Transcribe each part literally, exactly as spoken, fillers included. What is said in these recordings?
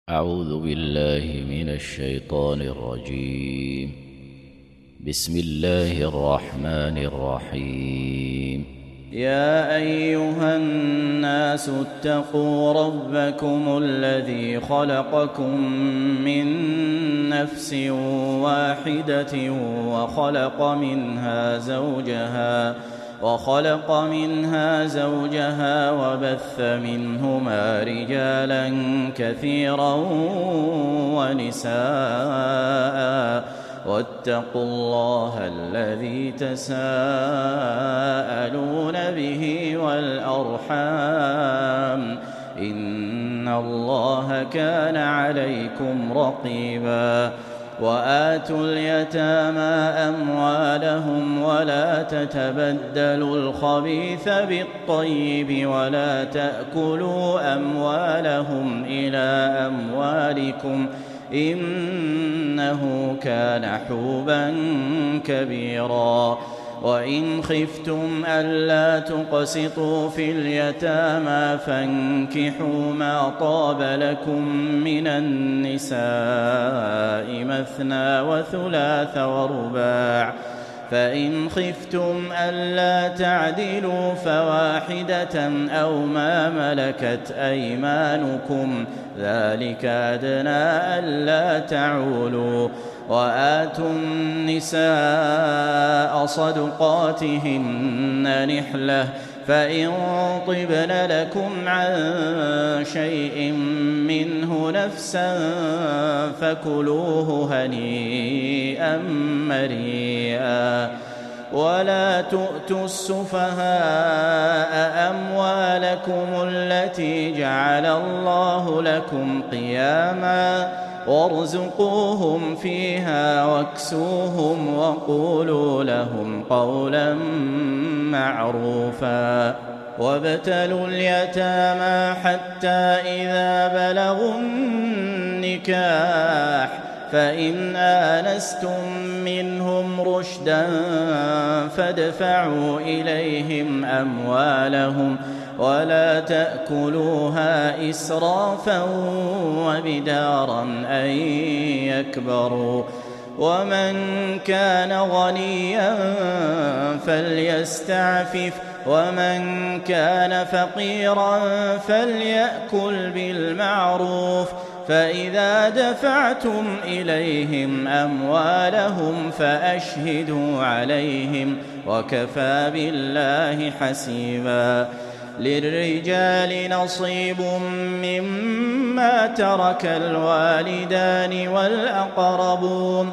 أعوذ بالله من الشيطان الرجيم. بسم الله الرحمن الرحيم. يا أيها الناس اتقوا ربكم الذي خلقكم من نفس واحدة وخلق منها زوجها وخلق منها زوجها وبث منهما رجالا كثيرا ونساء واتقوا الله الذي تساءلون به والأرحام إن الله كان عليكم رقيبا. وآتوا اليتامى أموالهم ولا تتبدلوا الخبيث بالطيب ولا تأكلوا أموالهم إلى أموالكم إنه كان حوبا كبيرا. وإن خفتم ألا تقسطوا في اليتامى فانكحوا ما طاب لكم من النساء مثنى وثلاث ورباع، فإن خفتم ألا تعدلوا فواحدة أو ما ملكت أيمانكم ذلك أدنى ألا تعولوا. وآتوا النساء صدقاتهن نحلة، فإن طبن لكم عن شيء منه نفسا فكلوه هنيئا مريئا. ولا تؤتوا السفهاء أموالكم التي جعل الله لكم قياما وارزقوهم فيها واكسوهم وقولوا لهم قولا معروفا. وابتلوا اليتامى حتى إذا بلغوا النكاح فإن آنستم منهم رشدا فادفعوا إليهم أموالهم ولا تأكلوها إسرافا وبدارا أن يكبروا. ومن كان غنيا فليستعفف ومن كان فقيرا فليأكل بالمعروف. فإذا دفعتم إليهم أموالهم فأشهدوا عليهم وكفى بالله حسيبا. للرجال نصيب مما ترك الوالدان والأقربون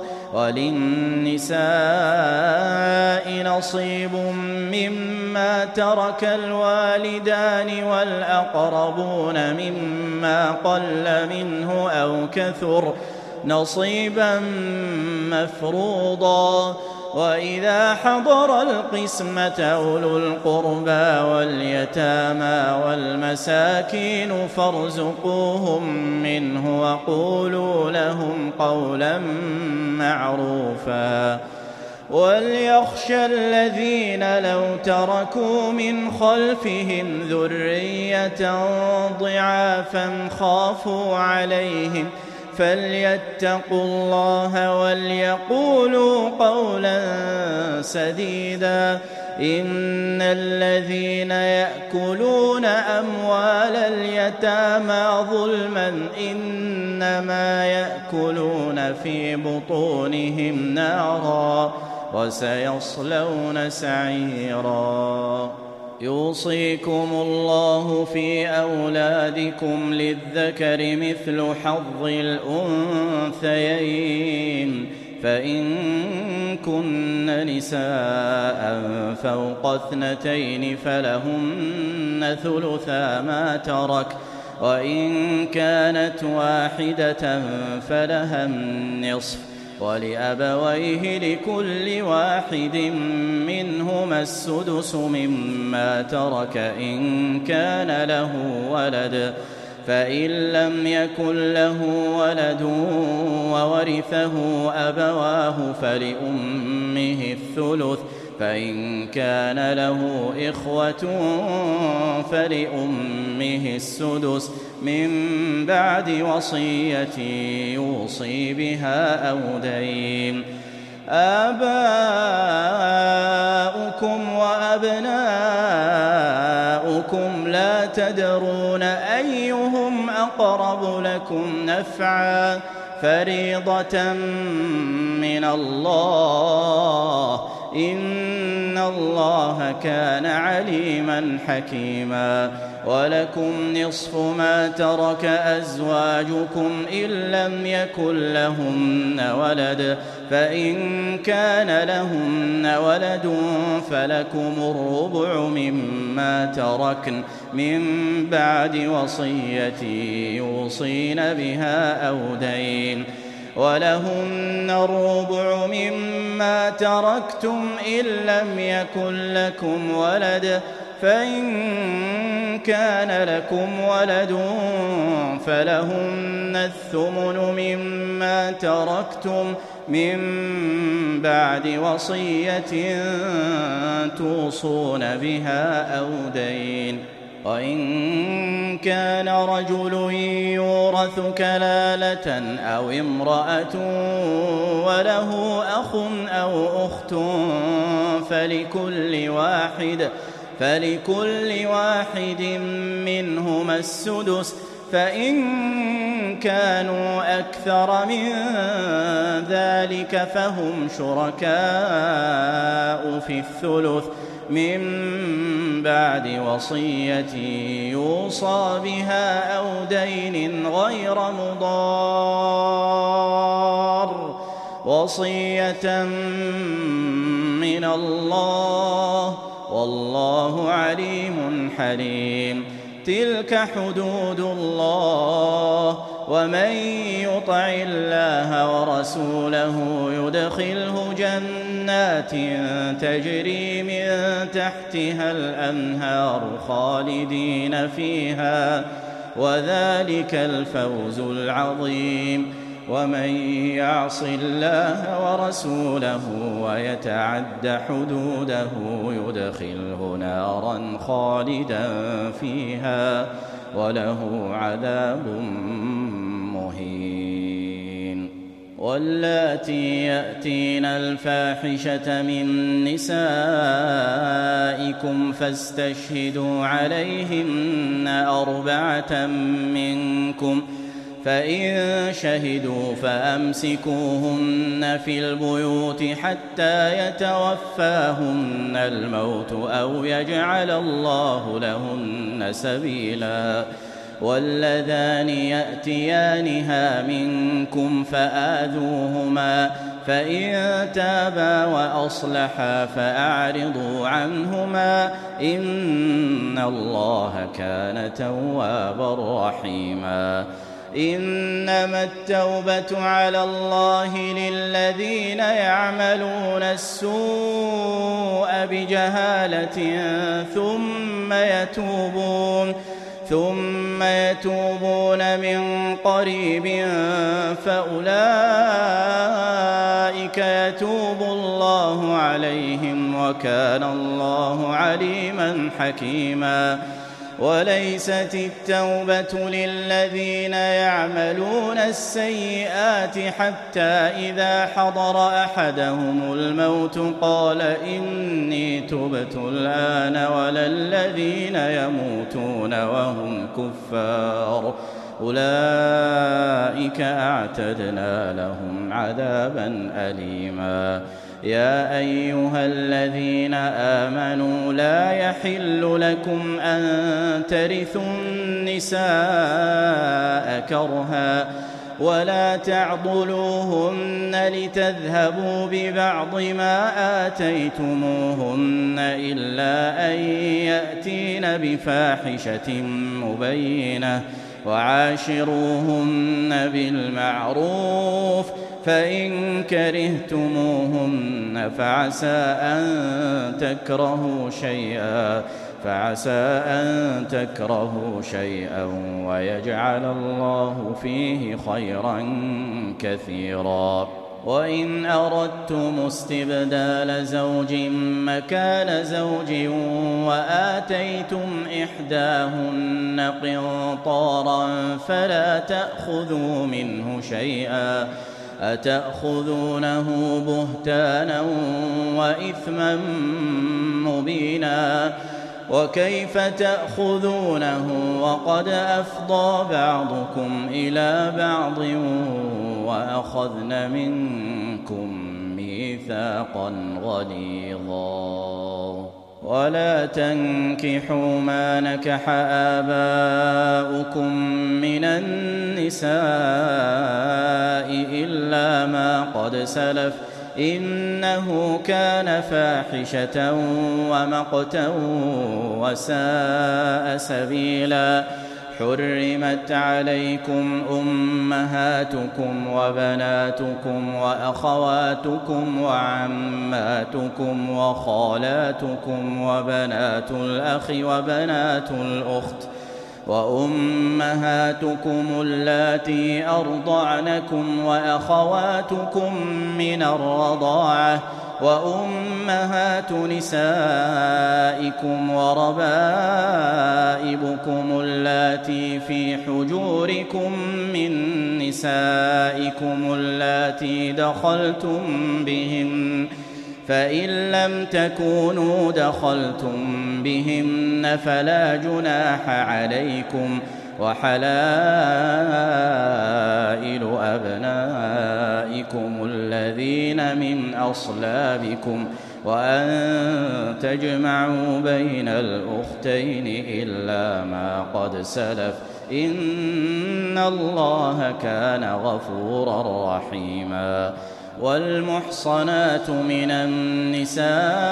وللنساء نصيب مما ترك الوالدان والأقربون مما قل منه أو كثر نصيبا مفروضا. وإذا حضر القسمة أولو القربى واليتامى والمساكين فارزقوهم منه وقولوا لهم قولا معروفا. وليخشى الذين لو تركوا من خلفهم ذرية ضعافا خافوا عليهم فليتقوا الله وليقولوا قولا سديدا. إن الذين يأكلون أموال اليتامى ظلما إنما يأكلون في بطونهم نارا وسيصلون سعيرا. يوصيكم الله في أولادكم للذكر مثل حظ الأنثيين، فإن كن نساء فوق اثنتين فلهن ثلثا ما ترك، وإن كانت واحدة فلها النصف، ولأبويه لكل واحد منهما السدس مما ترك إن كان له ولد، فإن لم يكن له ولد وورثه أبواه فلأمه الثلث، فإن كان له إخوة فلأمه السدس من بعد وصية يوصي بها أو دين. آباؤكم وأبناؤكم لا تدرون أيهم أقرب لكم نفعا فريضة من الله إن الله كان عليما حكيما. ولكم نصف ما ترك أزواجكم إن لم يكن لهن ولد فإن كان لهن ولد فلكم الربع مما تركن من بعد وصية يوصين بها أو دين. ولهن الربع مما تركتم إن لم يكن لكم ولد فإن كان لكم ولد فلهن الثمن مما تركتم من بعد وصية توصون بها أو دين. وإن كان رجل يورث كلالة أو امرأة وله أخ أو أخت فلكل واحد فلكل واحد منهما السدس فإن كانوا أكثر من ذلك فهم شركاء في الثلث من بعد وصية يوصى بها أو دين غير مضار وصية من الله والله عليم حليم. تلك حدود الله ومن يطع الله ورسوله يدخله جنات تجري من تحتها الأنهار خالدين فيها وذلك الفوز العظيم. ومن يعص الله ورسوله ويتعد حدوده يدخله نارا خالدا فيها وله عذاب مهين. واللاتي يأتين الفاحشة من نسائكم فاستشهدوا عليهن أربعة منكم فإن شهدوا فأمسكوهن في البيوت حتى يتوفاهن الموت أو يجعل الله لهن سبيلا. واللذان يأتيانها منكم فآذوهما فإن تابا وأصلحا فأعرضوا عنهما إن الله كان توابا رحيما. إنما التوبة على الله للذين يعملون السوء بجهالة ثم يتوبون ثم يتوبون من قريب فأولئك يتوب الله عليهم وكان الله عليما حكيما. وليست التوبة للذين يعملون السيئات حتى إذا حضر أحدهم الموت قال إني تبت الآن ولا الذين يموتون وهم كفار أولئك أعتدنا لهم عذابا أليما. يا أيها الذين آمنوا لا يحل لكم أن ترثوا النساء كرها ولا تعضلوهن لتذهبوا ببعض ما آتيتموهن إلا أن يأتين بفاحشة مبينة وعاشروهن بالمعروف فإن كرهتموهن فعسى أن تكرهوا شيئا فعسى أن تكرهوا شيئا ويجعل الله فيه خيرا كثيرا. وإن أردتم استبدال زوج مكان زوج وآتيتم إحداهن قنطارا فلا تأخذوا منه شيئا أتأخذونه بهتانا وإثما مبينا وكيف تأخذونه وقد أفضى بعضكم إلى بعض وأخذن منكم ميثاقا غليظا ولا تنكحوا ما نكح آباؤكم من النساء إلا ما قد سلف إنه كان فاحشة ومقتا وساء سبيلا حرمت عليكم أمهاتكم وبناتكم وأخواتكم وعماتكم وخالاتكم وبنات الأخ وبنات الأخت وأمهاتكم اللاتي أرضعنكم وأخواتكم من الرضاعة وأمهات نسائكم وربائبكم اللاتي في حجوركم من نسائكم اللاتي دخلتم بهن فإن لم تكونوا دخلتم بهن فلا جناح عليكم وحلائل أبنائكم الذين من أصلابكم وأن تجمعوا بين الأختين إلا ما قد سلف إن الله كان غفورا رحيما والمحصنات من النساء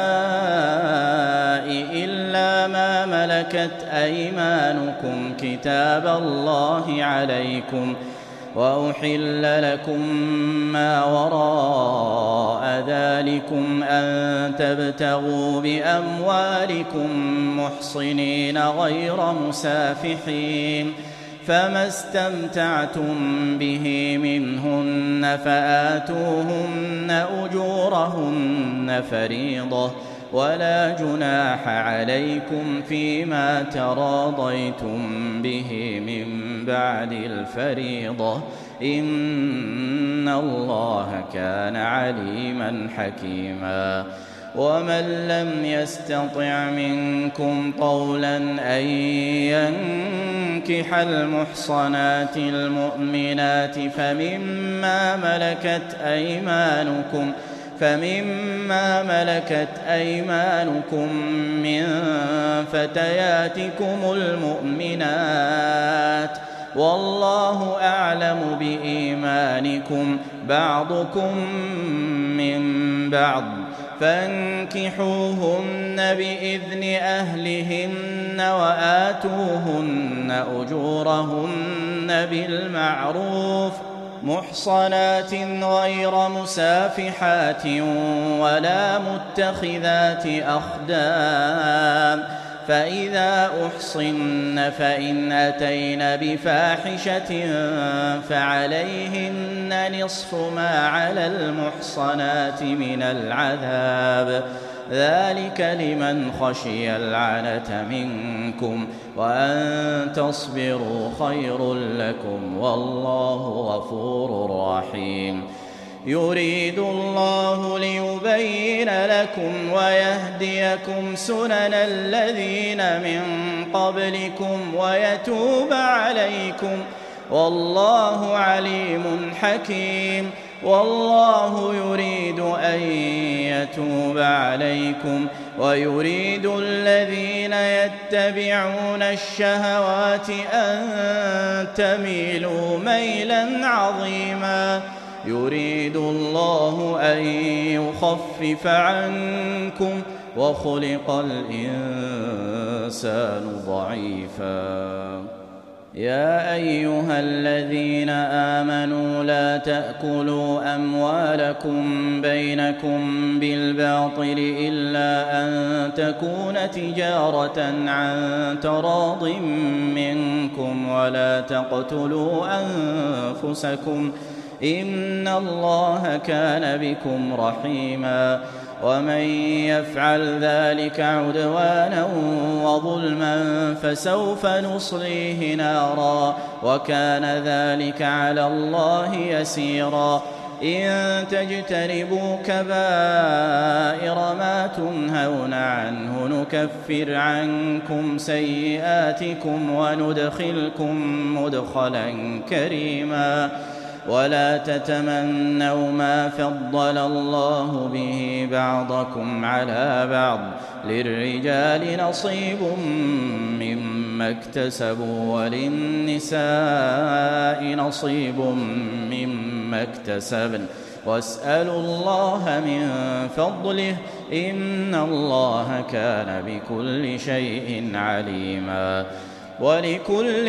إلا ما ملكت أيمانكم كتاب الله عليكم وأحل لكم ما وراء ذلكم أن تبتغوا بأموالكم محصنين غير مسافحين فما استمتعتم به منهن فآتوهن أجورهن فريضة ولا جناح عليكم فيما تراضيتم به من بعد الفريضة إن الله كان عليما حكيما ومن لم يستطع منكم طولا أن ينكح المحصنات المؤمنات فمما ملكت أيمانكم فمما ملكت أيمانكم من فتياتكم المؤمنات والله أعلم بإيمانكم بعضكم من بعض فانكحوهن بإذن أهلهن وآتوهن أجورهن بالمعروف محصنات غير مسافحات ولا متخذات أخدان فإذا أحصن فإن أتين بفاحشة فعليهن نصف ما على المحصنات من العذاب ذلك لمن خشي العنة منكم وأن تصبروا خير لكم والله غفور رحيم يريد الله ليبين لكم ويهديكم سنن الذين من قبلكم ويتوب عليكم والله عليم حكيم والله يريد أن يتوب عليكم ويريد الذين يتبعون الشهوات أن تميلوا ميلا عظيما يريد الله أن يخفف عنكم وخلق الإنسان ضعيفا يا أيها الذين آمنوا لا تأكلوا أموالكم بينكم بالباطل إلا أن تكون تجارة عن تراض منكم ولا تقتلوا أنفسكم إن الله كان بكم رحيما ومن يفعل ذلك عدوانا وظلما فسوف نصليه نارا وكان ذلك على الله يسيرا إن تجتنبوا كبائر ما تنهون عنه نكفر عنكم سيئاتكم وندخلكم مدخلا كريما ولا تتمنوا ما فضل الله به بعضكم على بعض للرجال نصيب مما اكتسبوا وللنساء نصيب مما اكتسبن واسألوا الله من فضله إن الله كان بكل شيء عليما ولكل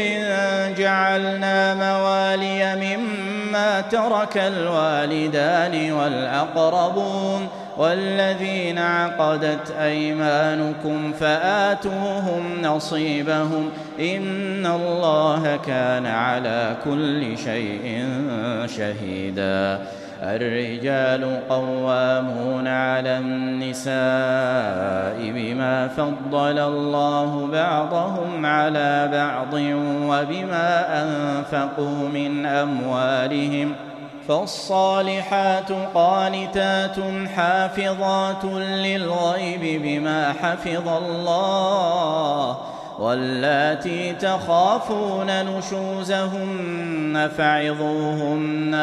جعلنا موالي مما ترك الوالدان والأقربون والذين عقدت أيمانكم فآتوهم نصيبهم إن الله كان على كل شيء شهيدا الرجال قوامون على النساء بما فضل الله بعضهم على بعض وبما أنفقوا من أموالهم فالصالحات قانتات حافظات للغيب بما حفظ الله واللاتي تخافون نشوزهن فعظوهن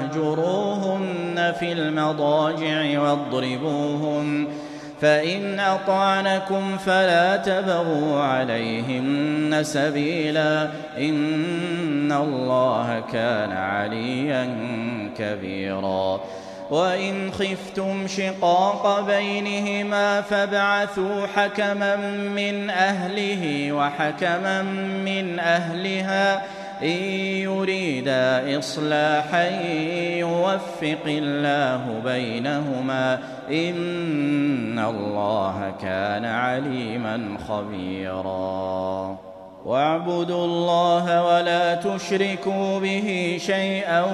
واهجروهن في المضاجع واضربوهن فإن أطعنكم فلا تبغوا عليهن سبيلا إن الله كان عليا كبيرا وإن خفتم شقاق بينهما فابعثوا حكما من أهله وحكما من أهلها إن يريدا إصلاحا يوفق الله بينهما إن الله كان عليما خبيرا واعبدوا الله ولا تشركوا به شيئا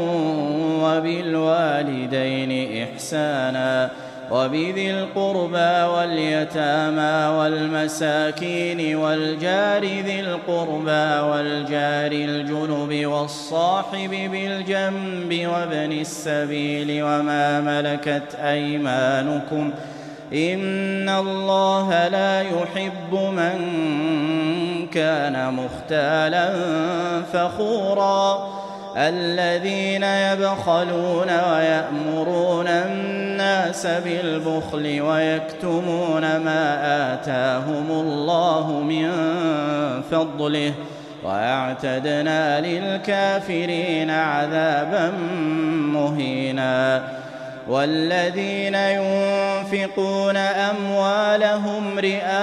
وبالوالدين إحسانا وبذي القربى واليتامى والمساكين والجار ذي القربى والجار الجنب والصاحب بالجنب وابن السبيل وما ملكت أيمانكم إن الله لا يحب من كان مختالا فخورا الذين يبخلون ويأمرون الناس بالبخل ويكتمون ما آتاهم الله من فضله وأعتدنا للكافرين عذابا مهينا والذين ينفقون أموالهم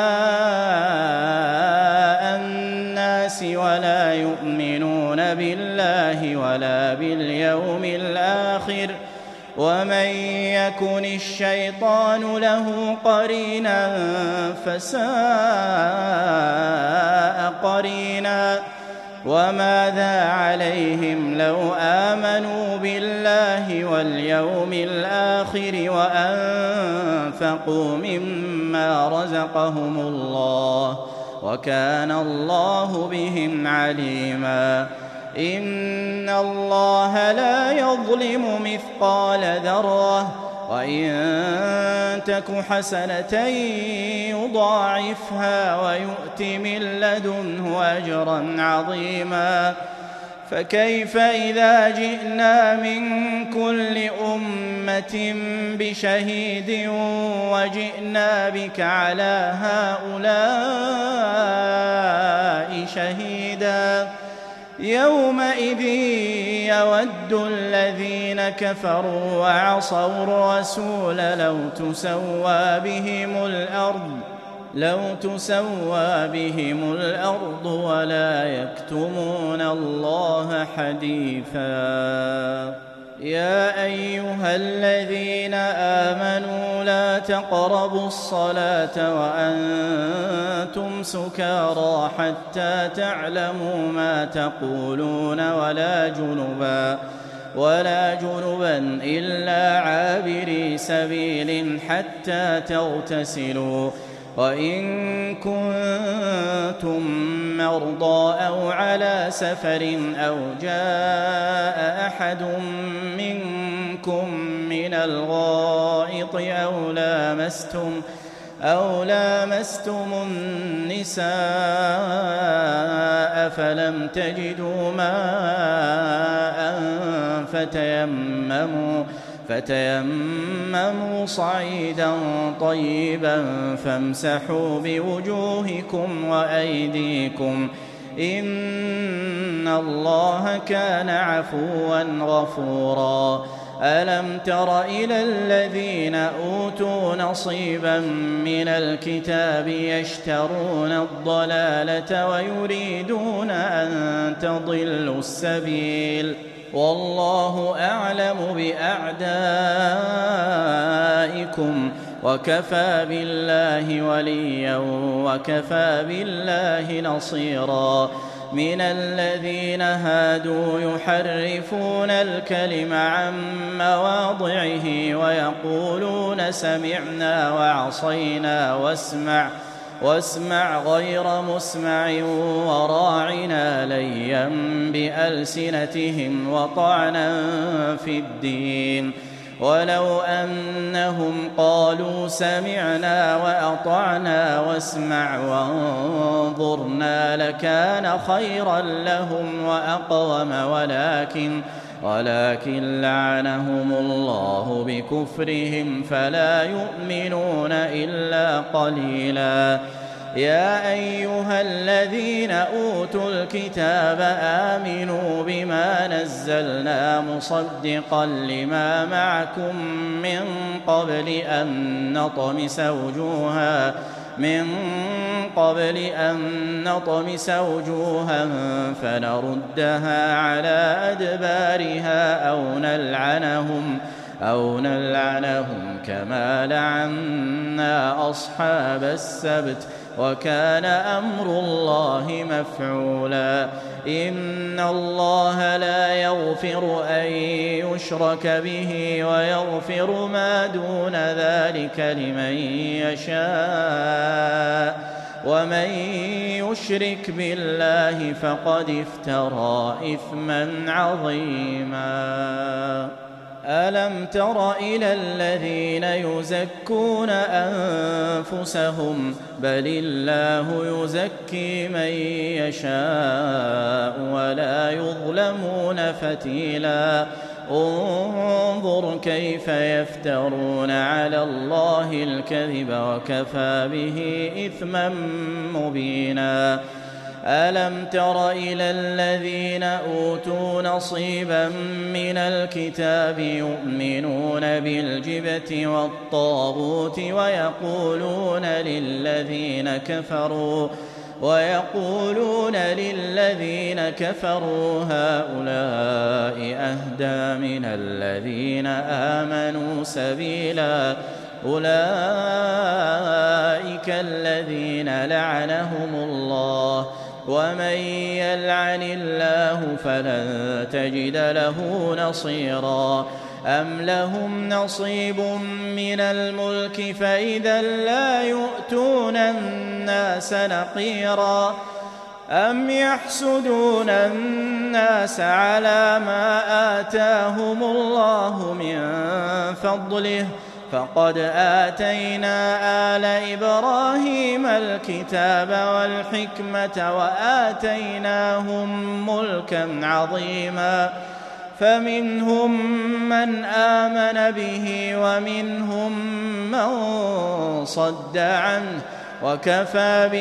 رئاء الناس ولا يؤمنون بالله ولا باليوم الآخر ومن يكن الشيطان له قرينا فساء قرينا وماذا عليهم لو آمنوا بالله واليوم الآخر وأنفقوا مما رزقهم الله وكان الله بهم عليما إن الله لا يظلم مثقال ذرة وإن تك حسنة يضاعفها ويؤت من لدنه أجرا عظيما فكيف إذا جئنا من كل أمة بشهيد وجئنا بك على هؤلاء شهيدا يومئذ يود الذين كفروا وعصوا الرسول لو تسوى بهم الأرض لو تسوى بهم الأرض ولا يكتمون الله حديثا يا أيها الذين آمنوا لا تقربوا الصلاة وأنتم سكارى حتى تعلموا ما تقولون ولا جنبا ولا جنبا إلا عابري سبيل حتى تغتسلوا، وإن كنتم مرضى أو على سفر أو جاء أحد منكم من الغائط أو لامستم أو لامستم النساء فلم تجدوا ماء فتيمموا فتيمموا صعيدا طيبا فامسحوا بوجوهكم وأيديكم إن الله كان عفوا غفورا. ألم تر إلى الذين أوتوا نصيبا من الكتاب يشترون الضلالة ويريدون أن تضلوا السبيل، والله أعلم بأعدائكم وكفى بالله وليا وكفى بالله نصيرا. من الذين هادوا يحرفون الكلم عن مواضعه ويقولون سمعنا وعصينا واسمع واسمع غير مسمع وراعنا ليا بألسنتهم وطعنا في الدين، ولو أنهم قالوا سمعنا وأطعنا واسمع وانظرنا لكان خيرا لهم وأقوم، ولكن ولكن لعنهم الله بكفرهم فلا يؤمنون إلا قليلا. يا أيها الذين أوتوا الكتاب آمنوا بما نزلنا مصدقا لما معكم من قبل أن نطمس وجوها من قبل أن نطمس وجوها فنردها على أدبارها أو نلعنهم أو نلعنهم كما لعنا أصحاب السبت وكان أمر الله مفعولا. إن الله لا يغفر أن يشرك به ويغفر ما دون ذلك لمن يشاء، ومن يشرك بالله فقد افترى إثما عظيما. ألم تر إلى الذين يزكون أنفسهم بل الله يزكي من يشاء ولا يظلمون فتيلا. انظر كيف يفترون على الله الكذب وكفى به إثما مبينا. ألم تر إلى الذين أوتوا نصيبا من الكتاب يؤمنون بالجبت والطاغوت ويقولون للذين كفروا ويقولون للذين كفروا هؤلاء أهدى من الذين آمنوا سبيلا. أولئك الذين لعنهم الله، ومن يلعن الله فلن تجد له نصيرا. أم لهم نصيب من الملك فإذا لا يؤتون الناس نقيرا. أم يحسدون الناس على ما آتاهم الله من فضله فقد آتينا آل إبراهيم الكتاب والحكمة وآتيناهم ملكا عظيما. فمنهم من آمن به ومنهم من صد عنه وكفى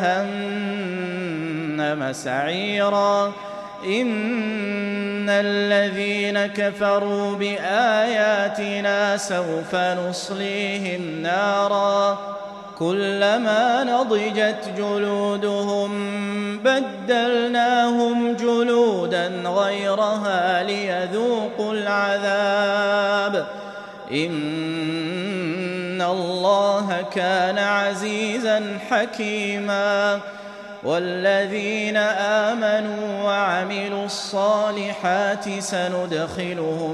بجهنم سعيرا. إن الذين كفروا بآياتنا سوف نصليهم نارا كلما نضجت جلودهم بدلناهم جلودا غيرها ليذوقوا العذاب إن الله كان عزيزا حكيما. والذين آمنوا وعملوا الصالحات سندخلهم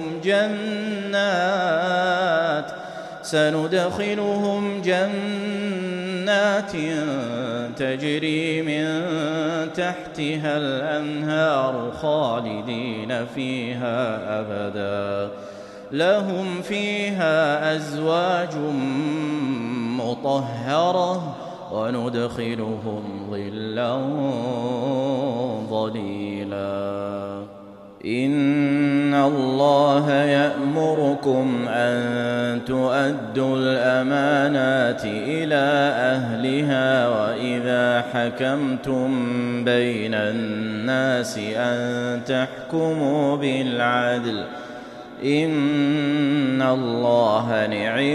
جنات سندخلهم جنات تجري من تحتها الأنهار خالدين فيها أبدا لهم فيها أزواج مطهرة وندخلهم ظلا ظليلا إن الله يأمركم أن تؤدوا الأمانات إلى أهلها وإذا حكمتم بين الناس أن تحكموا بالعدل إن الله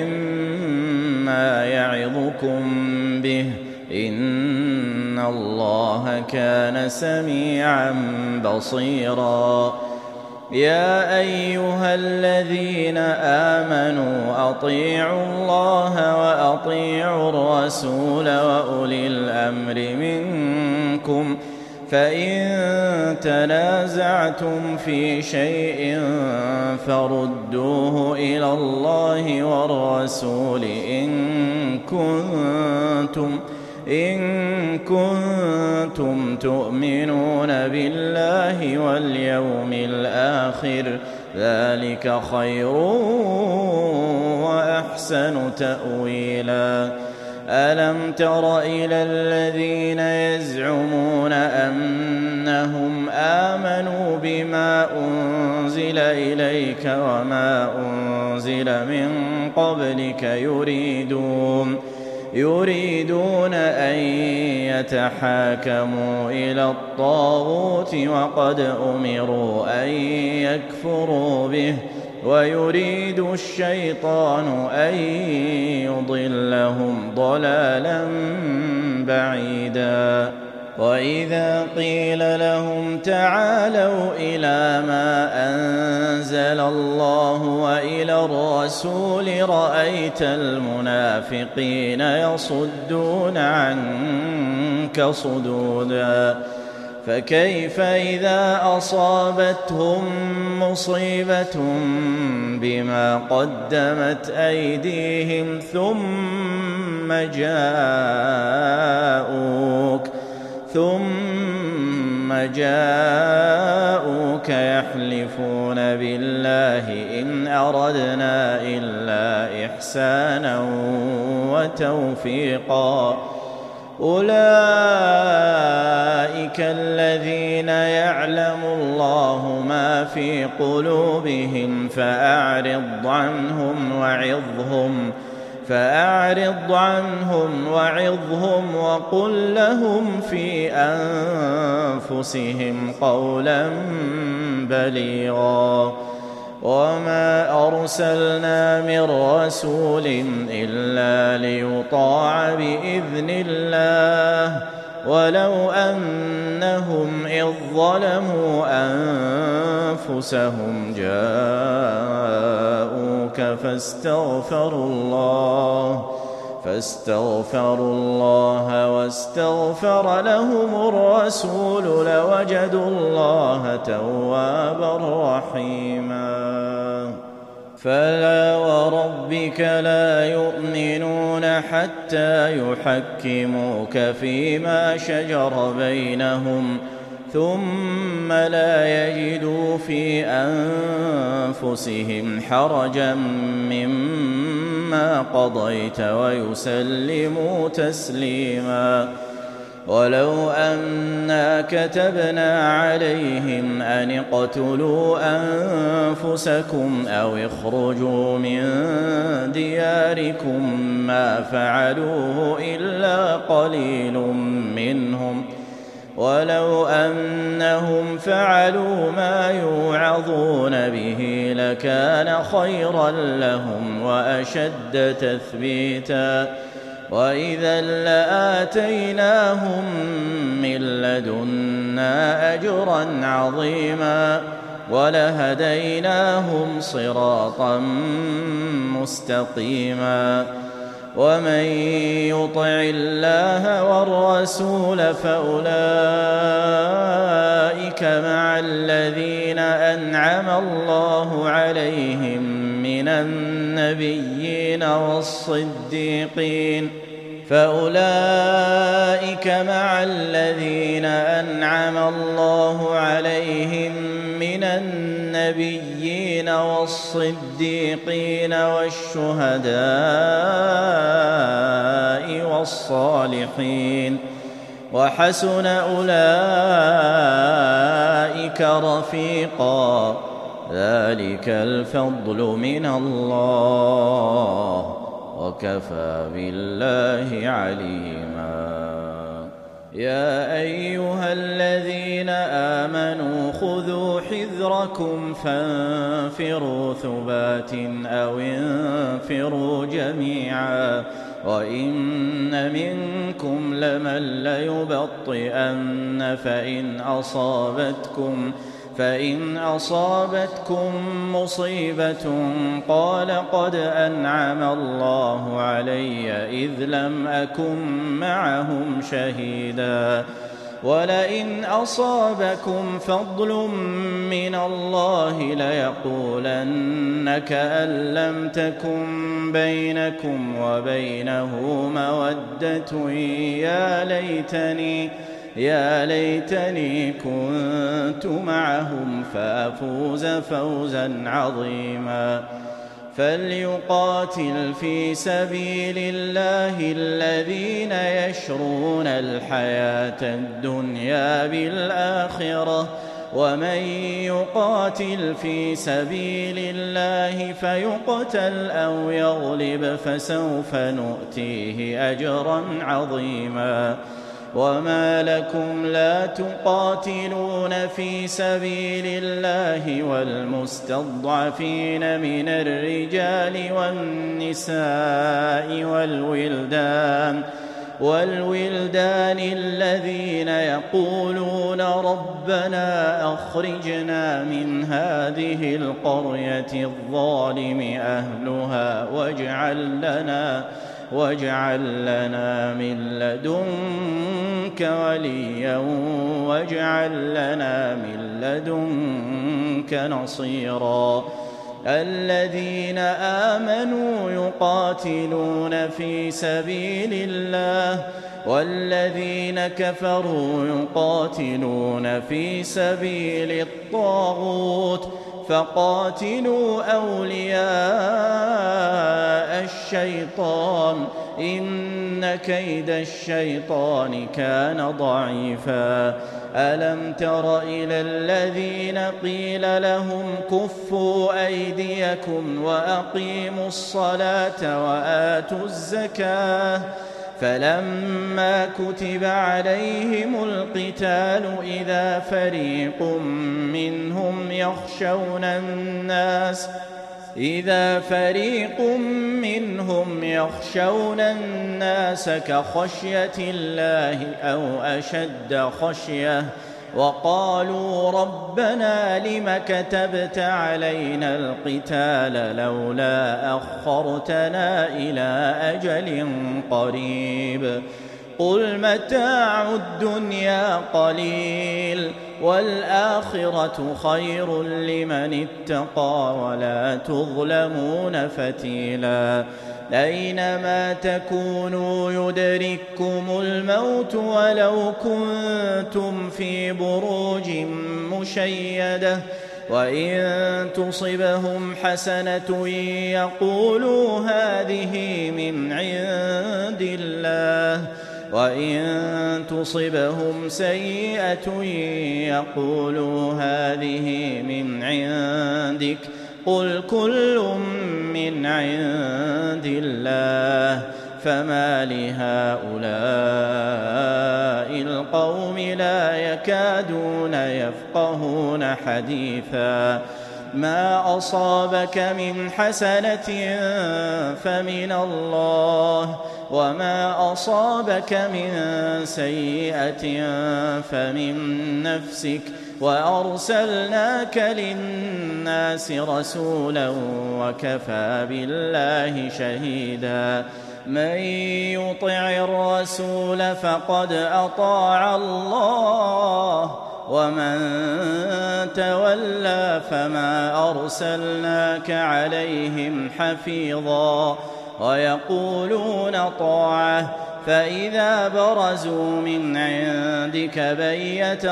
نعما يعظكم به إن الله كان سميعا بصيرا يا أيها الذين آمنوا أطيعوا الله وأطيعوا الرسول وأولي الأمر منكم فإن تنازعتم في شيء فردوه إلى الله والرسول إن كنتم إن كنتم تؤمنون بالله واليوم الآخر ذلك خير وأحسن تأويلا ألم تر إلى الذين يزعمون أنهم آمنوا بما أنزل إليك وما أنزل من قبلك يريدون يريدون أن يتحاكموا إلى الطاغوت وقد أمروا أن يكفروا به ويريد الشيطان أن يضلهم ضلالا بعيدا وإذا قيل لهم تعالوا إلى ما أنزل الله وإلى الرسول رأيت المنافقين يصدون عنك صدودا فكيف إذا أصابتهم مصيبة بما قدمت أيديهم ثم جاءوك ثم جاءوك يحلفون بالله إن أردنا إلا إحسانا وتوفيقا أولئك الذين يعلم الله ما في قلوبهم فأعرض عنهم وعظهم فأعرض عنهم وعظهم وقل لهم في أنفسهم قولا بليغا وما أرسلنا من رسول إلا ليطاع بإذن الله ولو أنهم إذ ظلموا أنفسهم جاءوك فاستغفروا الله فاستغفروا الله واستغفر لهم الرسول لوجدوا الله توابا رحيما فلا وربك لا يؤمنون حتى يحكموك فيما شجر بينهم ثم لا يجدوا في أنفسهم حرجا مما قضيت ويسلموا تسليما ولو أنا كتبنا عليهم أن اقتلوا أنفسكم أو اخرجوا من دياركم ما فعلوه إلا قليل منهم ولو أنهم فعلوا ما يوعظون به لكان خيرا لهم وأشد تثبيتا وإذا لآتيناهم من لدنا أجرا عظيما ولهديناهم صراطا مستقيما ومن يطع الله والرسول فأولئك مع الذين أنعم الله عليهم من النبيين والصديقين فأولئك مع الذين أنعم الله عليهم من النبيين والصديقين والشهداء والصالحين وحسن أولئك رفيقا ذلك الفضل من الله وكفى بالله عليما يا أيها الذين آمنوا خذوا حذركم فانفروا ثبات أو انفروا جميعا وإن منكم لمن ليبطئن فإن أصابتكم فإن أصابتكم مصيبة قال قد أنعم الله علي إذ لم أكن معهم شهيدا ولئن أصابكم فضل من الله ليقولن كأن لم تكن بينكم وبينه مودة يا ليتني يا ليتني كنت معهم فأفوز فوزا عظيما فليقاتل في سبيل الله الذين يشرون الحياة الدنيا بالآخرة ومن يقاتل في سبيل الله فيقتل أو يغلب فسوف نؤتيه أجرا عظيما وما لكم لا تقاتلون في سبيل الله والمستضعفين من الرجال والنساء والولدان والولدان الذين يقولون ربنا أخرجنا من هذه القرية الظالم أهلها واجعل لنا واجعل لنا من لدنك وليا واجعل لنا من لدنك نصيرا الذين آمنوا يقاتلون في سبيل الله والذين كفروا يقاتلون في سبيل الطاغوت فقاتلوا أولياء الشيطان إن كيد الشيطان كان ضعيفا ألم تر إلى الذين قيل لهم كفوا أيديكم وأقيموا الصلاة وآتوا الزكاة فلما كتب عليهم القتال إذا فريق منهم يخشون الناس إذا فريق منهم يخشون الناس كخشية الله أو أشد خشية وقالوا ربنا لم كتبت علينا القتال لولا أخرتنا إلى أجل قريب قل متاع الدنيا قليل والآخرة خير لمن اتقى ولا تظلمون فتيلا أينما تكونوا يدرككم الموت ولو كنتم في بروج مشيدة وإن تصبهم حسنة يقولوا هذه من عند الله وإن تصبهم سيئة يقولوا هذه من عندك قل كل من عند الله فما لهؤلاء القوم لا يكادون يفقهون حديثا ما أصابك من حسنة فمن الله وما أصابك من سيئة فمن نفسك وأرسلناك للناس رسولا وكفى بالله شهيدا من يطع الرسول فقد أطاع الله ومن تولى فما أرسلناك عليهم حفيظا ويقولون طاعة فإذا برزوا من عندك بيت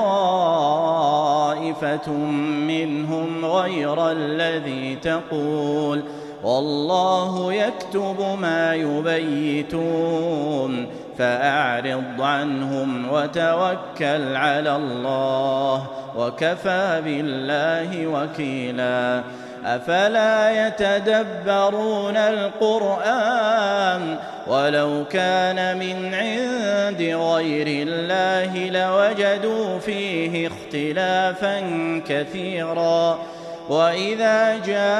طائفة منهم غير الذي تقول والله يكتب ما يبيتون فأعرض عنهم وتوكل على الله وكفى بالله وكيلا أفلا يتدبرون القرآن ولو كان من عند غير الله لوجدوا فيه اختلافا كثيرا وإذا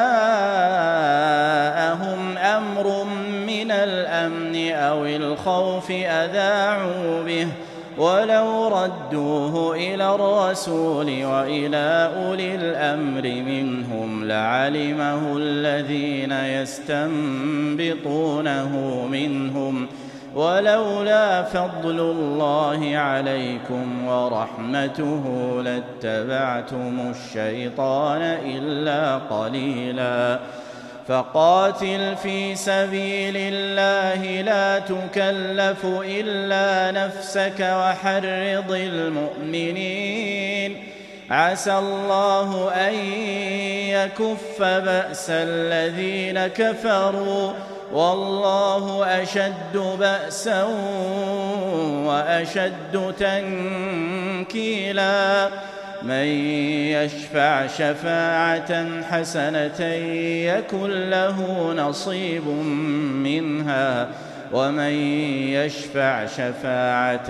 جاءهم أمر من الأمن أو الخوف أذاعوا به ولو ردوه إلى الرسول وإلى أولي الأمر منهم لعلمه الذين يستنبطونه منهم ولولا فضل الله عليكم ورحمته لاتبعتم الشيطان إلا قليلا فقاتل في سبيل الله لا تكلف إلا نفسك وحرض المؤمنين عسى الله أن يكف بأس الذين كفروا والله أشد بأسا وأشد تنكيلا من يشفع شفاعة حسنة يكن له نصيب منها ومن يشفع شفاعة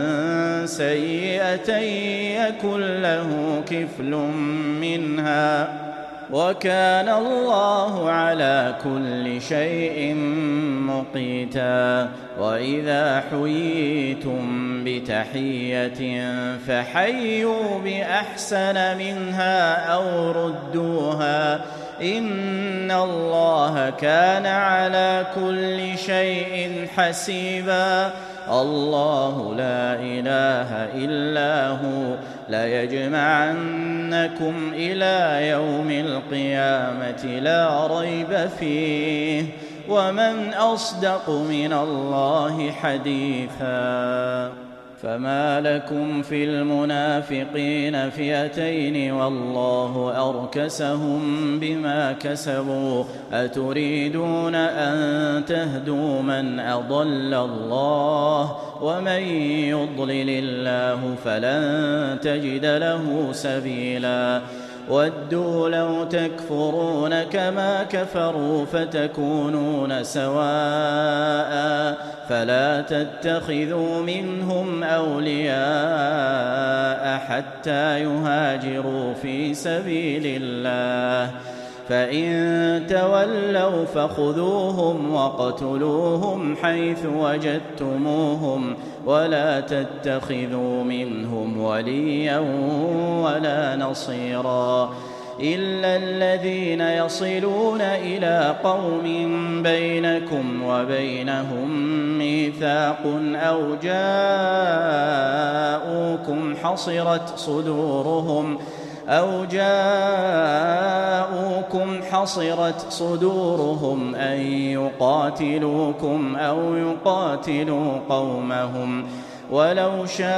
سيئة يكن له كفل منها وكان الله على كل شيء مقيتا وإذا حييتم بتحية فحيوا بأحسن منها أو ردوها إن الله كان على كل شيء حسيبا الله لا إله إلا هو ليجمعنكم إلى يوم القيامة لا ريب فيه ومن أصدق من الله حديثا فما لكم في المنافقين فئتين والله أركسهم بما كسبوا أتريدون أن تهدوا من أضل الله ومن يضلل الله فلن تجد له سبيلا ودوا لو تكفرون كما كفروا فتكونون سواء فلا تتخذوا منهم أولياء حتى يهاجروا في سبيل الله فإن تولوا فخذوهم واقتلوهم حيث وجدتموهم ولا تتخذوا منهم وليا ولا نصيرا إلا الذين يصلون إلى قوم بينكم وبينهم ميثاق أو جاءوكم حصرت صدورهم أو جاءوكم حصرت صدورهم أن يقاتلوكم أو يقاتلوا قومهم ولو شاء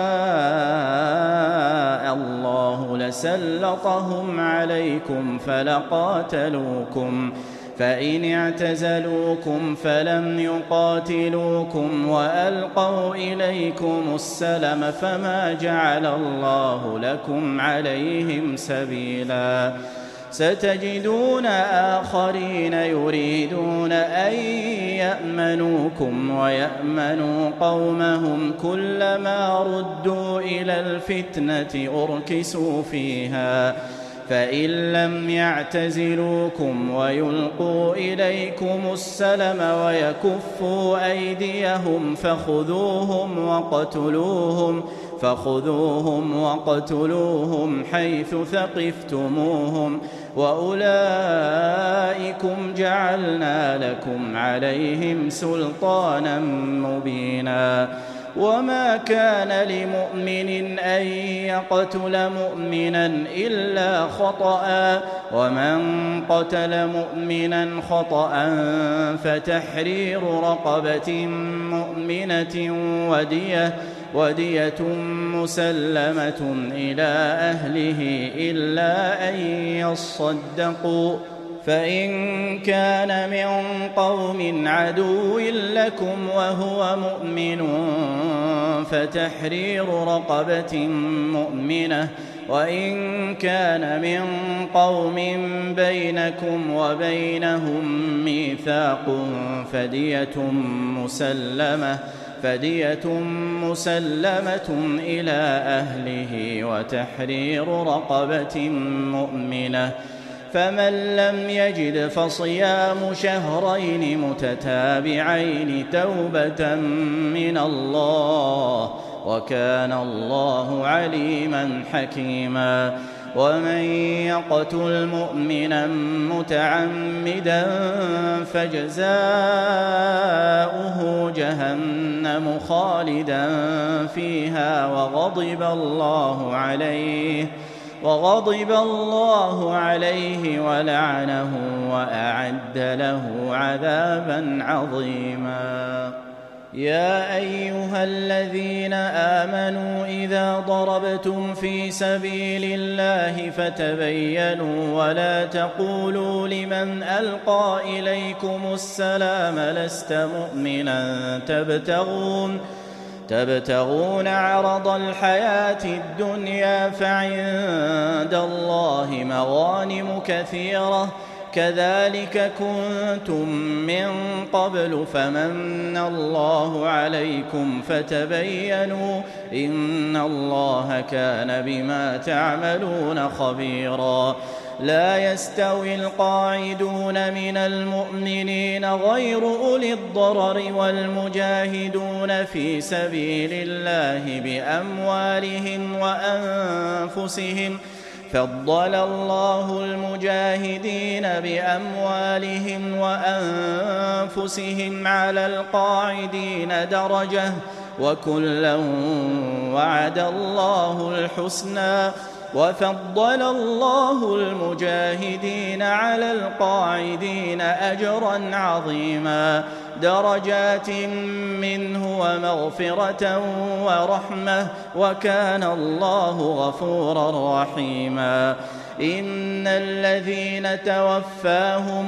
الله لسلطهم عليكم فلقاتلوكم فإن اعتزلوكم فلم يقاتلوكم وألقوا إليكم السلم فما جعل الله لكم عليهم سبيلا ستجدون آخرين يريدون أن يأمنوكم ويأمنوا قومهم كلما ردوا إلى الفتنة أركسوا فيها فإن لم يعتزلوكم ويلقوا إليكم السلم ويكفوا أيديهم فخذوهم وقتلوهم فخذوهم وقتلوهم حيث ثقفتموهم وأولئكم جعلنا لكم عليهم سلطانا مبينا. وما كان لمؤمن أن يقتل مؤمنا إلا خطأ ومن قتل مؤمنا خطأ فتحرير رقبة مؤمنة ودية ودية مسلمة إلى أهله إلا أن يصدقوا فإن كان من قوم عدو لكم وهو مؤمن فتحرير رقبة مؤمنة وإن كان من قوم بينكم وبينهم ميثاق فدية مسلمة فدية مسلمة إلى أهله وتحرير رقبة مؤمنة. فمن لم يجد فصيام شهرين متتابعين توبة من الله وكان الله عليما حكيما. ومن يقتل مؤمنا متعمدا فجزاؤه جهنم خالدا فيها وغضب الله عليه وغضب الله عليه ولعنه وأعد له عذابا عظيما. يا أيها الذين آمنوا إذا ضربتم في سبيل الله فتبينوا ولا تقولوا لمن ألقى إليكم السلام لست مؤمنا تبتغون تبتغون عرض الحياة الدنيا فعند الله مغانم كثيرة كذلك كنتم من قبل فمن الله عليكم فتبينوا إن الله كان بما تعملون خبيرا. لا يستوي القاعدون من المؤمنين غير أولي الضرر والمجاهدون في سبيل الله بأموالهم وأنفسهم فضل الله المجاهدين بأموالهم وأنفسهم على القاعدين درجة وكلا وعد الله الحسنى وفضل الله المجاهدين على القاعدين أجرا عظيما درجات منه ومغفرة ورحمة وكان الله غفورا رحيما. إن الذين توفاهم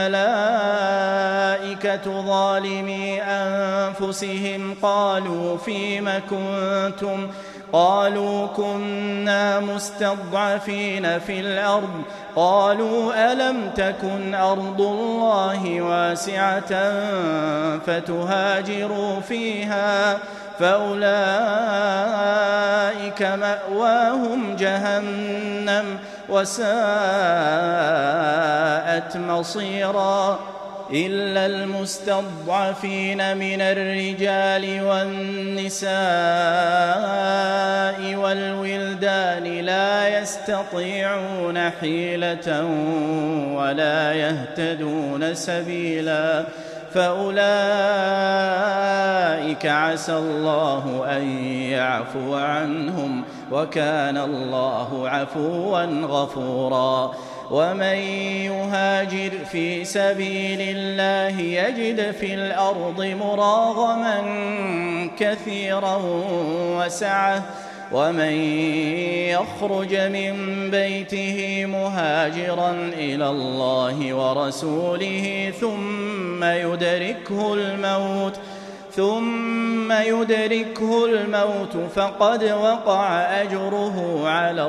الملائكة ظالمي أنفسهم قالوا فيم كنتم قالوا كنا مستضعفين في الأرض قالوا ألم تكن أرض الله واسعة فتهاجروا فيها فأولئك مأواهم جهنم وساءت مصيرا. إلا المستضعفين من الرجال والنساء والولدان لا يستطيعون حيلة ولا يهتدون سبيلا فأولئك عسى الله أن يعفو عنهم وكان الله عفوا غفورا. ومن يهاجر في سبيل الله يجد في الأرض مراغما كثيرا وسعة ومن يخرج من بيته مهاجرا إلى الله ورسوله ثم يدركه الموت ثم يدركه الموت فقد وقع أجره على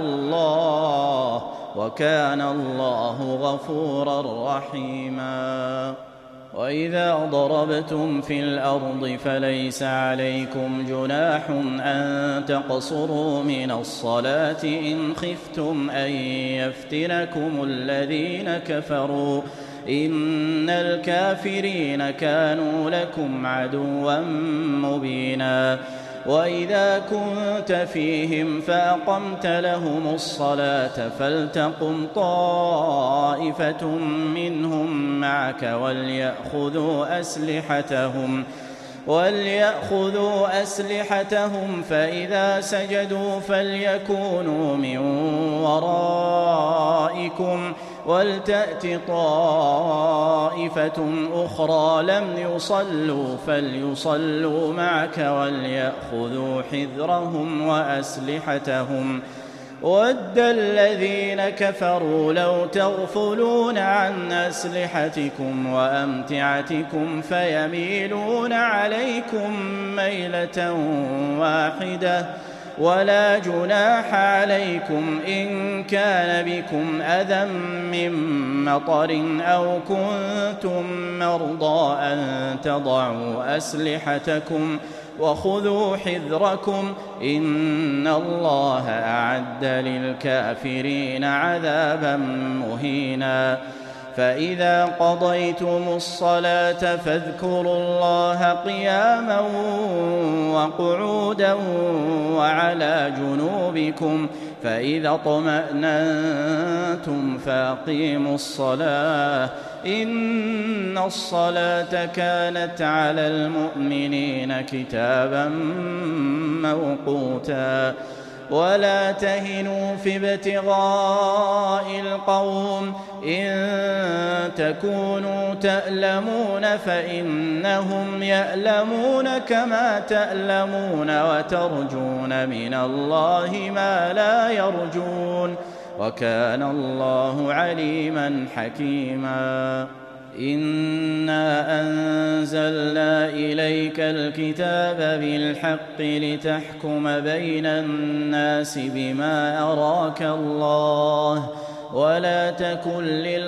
الله وكان الله غفورا رحيما. وإذا ضربتم في الأرض فليس عليكم جناح أن تقصروا من الصلاة إن خفتم أن يفتنكم الذين كفروا إن الكافرين كانوا لكم عدوا مبينا. وإذا كنت فيهم فأقمت لهم الصلاة فلتقم طائفة منهم معك وليأخذوا أسلحتهم وليأخذوا أسلحتهم فإذا سجدوا فليكونوا من ورائكم ولتأت طائفة أخرى لم يصلوا فليصلوا معك وليأخذوا حذرهم وأسلحتهم ود الذين كفروا لو تغفلون عن أسلحتكم وأمتعتكم فيميلون عليكم ميلة واحدة ولا جناح عليكم إن كان بكم أذى من مطر أو كنتم مرضى أن تضعوا أسلحتكم وخذوا حذركم إن الله أعد للكافرين عذابا مهينا. فإذا قضيتم الصلاة فاذكروا الله قياما وقعودا وعلى جنوبكم فإذا اطمأننتم فأقيموا الصلاة إن الصلاة كانت على المؤمنين كتابا موقوتا. ولا تهنوا في ابتغاء القوم إن تكونوا تألمون فإنهم يألمون كما تألمون وترجون من الله ما لا يرجون وكان الله عليما حكيما. إنا أنزلنا إليك الكتاب بالحق لتحكم بين الناس بما أراك الله ولا تكن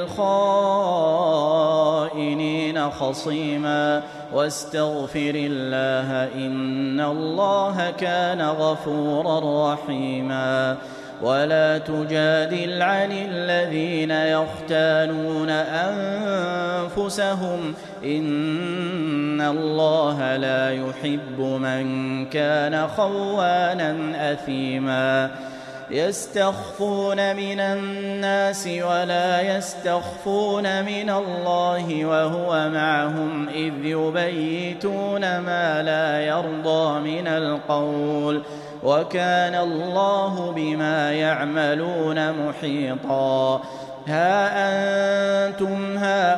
للخائنين خصيما واستغفر الله إن الله كان غفورا رحيما. ولا تجادل عن الذين يختانون أنفسهم إن الله لا يحب من كان خوانا أثيما. يستخفون من الناس ولا يستخفون من الله وهو معهم إذ يبيتون ما لا يرضى من القول وكان الله بما يعملون محيطا. ها أنتم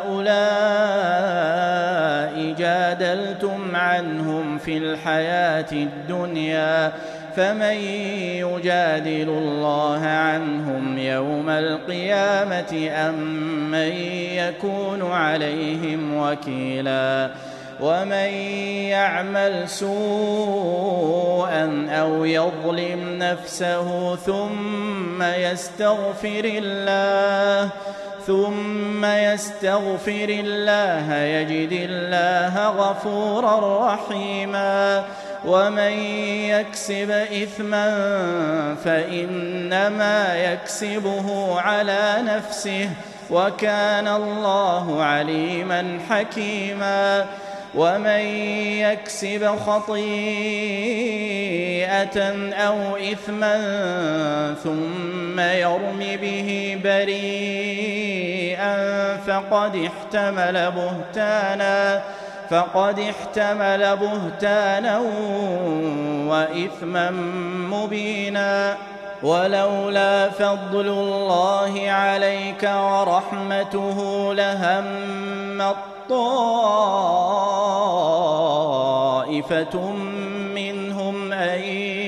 هؤلاء جادلتم عنهم في الحياة الدنيا فمن يجادل الله عنهم يوم القيامة أم من يكون عليهم وكيلا. ومن يعمل سوءا أو يظلم نفسه ثم يستغفر الله ثم يستغفر الله يجد الله غفورا رحيما. ومن يكسب إثما فإنما يكسبه على نفسه وكان الله عليما حكيما. ومن يكسب خطيئة أو إثما ثم يرم به بريئا فقد احتمل بهتانا فقد احتمل بهتانا وإثما مبينا. ولولا فضل الله عليك ورحمته لهم طائفة منهم أن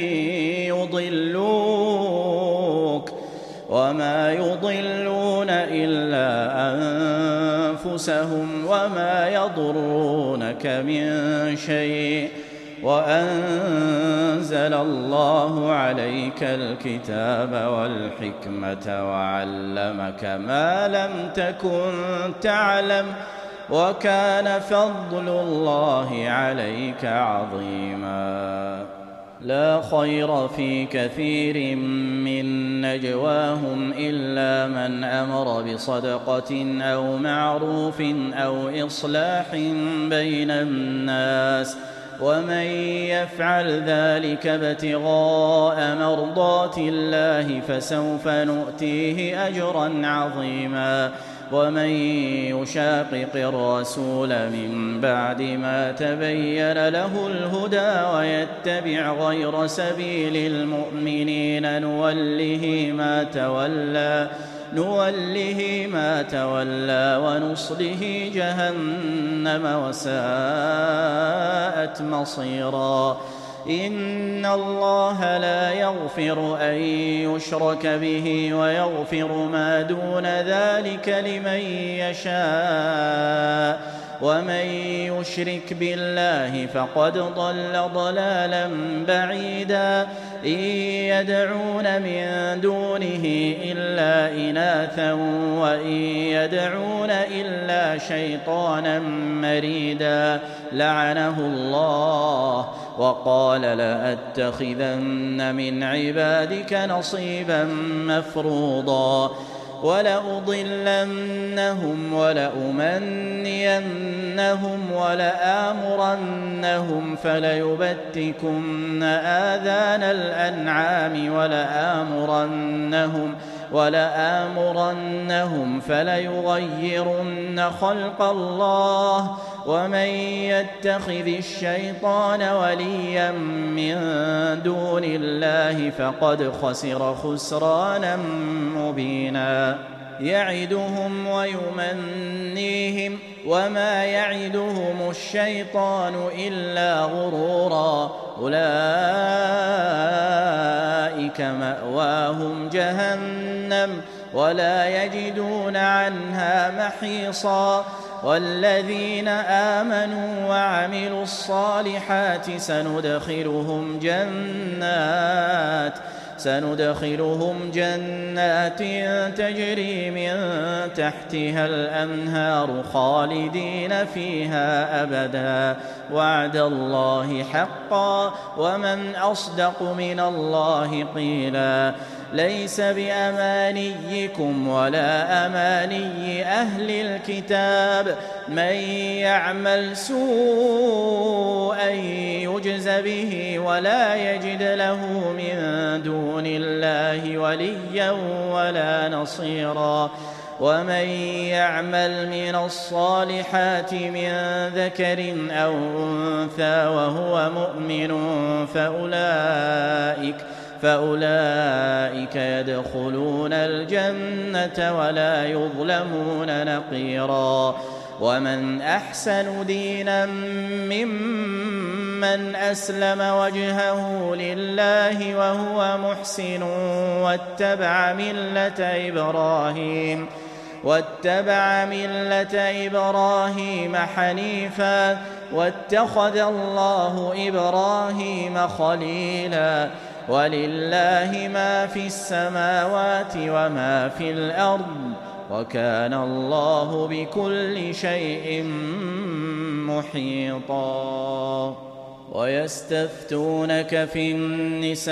يضلوك وما يضلون إلا أنفسهم وما يضرونك من شيء وأنزل الله عليك الكتاب والحكمة وعلمك ما لم تكن تعلم وكان فضل الله عليك عظيما. لا خير في كثير من نجواهم إلا من أمر بصدقة أو معروف أو إصلاح بين الناس، ومن يفعل ذلك ابتغاء مرضات الله فسوف نؤتيه أجرا عظيما. ومن يشاقق الرسول من بعد ما تبين له الهدى ويتبع غير سبيل المؤمنين نوله ما تولى نوله ما تولى ونصله جهنم وساءت مصيرا. إن الله لا يغفر أن يشرك به ويغفر ما دون ذلك لمن يشاء، ومن يشرك بالله فقد ضل ضلالا بعيدا. إن يدعون من دونه إلا إناثا وإن يدعون إلا شيطانا مريدا لعنه الله وقال لأتخذن من عبادك نصيبا مفروضا ولأضلنهم ولأمنينهم ولآمرنهم فليبتكن آذان الأنعام ولآمرنهم ولآمرنهم فليغيرن خلق الله. ومن يتخذ الشيطان وليا من دون الله فقد خسر خسرانا مبينا. يعدهم ويمنيهم وما يعدهم الشيطان إلا غرورا. أولئك مأواهم جهنم ولا يجدون عنها محيصا. والذين آمنوا وعملوا الصالحات سندخلهم جنات سندخلهم جنات تجري من تحتها الأنهار خالدين فيها أبدا وعد الله حقا ومن أصدق من الله قيلا. ليس بأمانيكم ولا أماني أهل الكتاب من يعمل سوءا يجز به ولا يجد له من دون الله وليا ولا نصيرا. ومن يعمل من الصالحات من ذكر أو أنثى وهو مؤمن فأولئك فأولئك يدخلون الجنة ولا يظلمون نقيرا. ومن أحسن دينا ممن أسلم وجهه لله وهو محسن واتبع ملة إبراهيم واتبع ملة إبراهيم حنيفا واتخذ الله إبراهيم خليلا. ولله ما في السماوات وما في الأرض وكان الله بكل شيء محيطا. ويستفتونك في النساء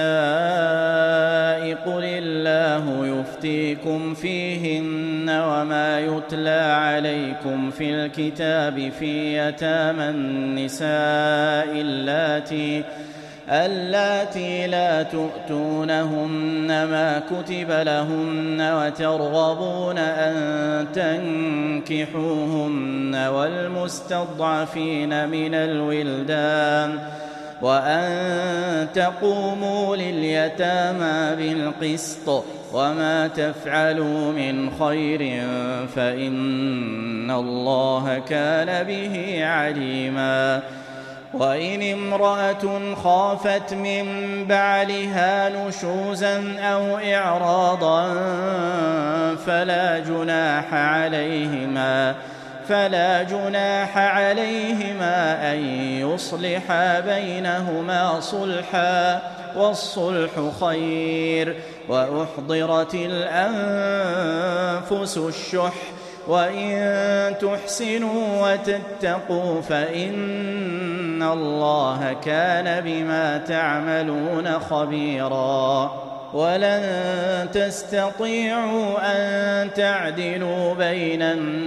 قل الله يفتيكم فيهن وما يتلى عليكم في الكتاب في يتامى النساء اللاتي اللاتي لا تؤتونهن ما كتب لهن وترغبون أن تنكحوهن والمستضعفين من الولدان وأن تقوموا لليتامى بالقسط وما تفعلوا من خير فإن الله كان به عليما. وإن امرأة خافت من بعلها نشوزا أو إعراضا فلا جناح عليهما فلا جناح عليهما أن يصلحا بينهما صلحا والصلح خير. وأحضرت الأنفس الشح وإن تحسنوا وتتقوا فإن الله كان بما تعملون خبيرا. ولن تستطيعوا أن تعدلوا بين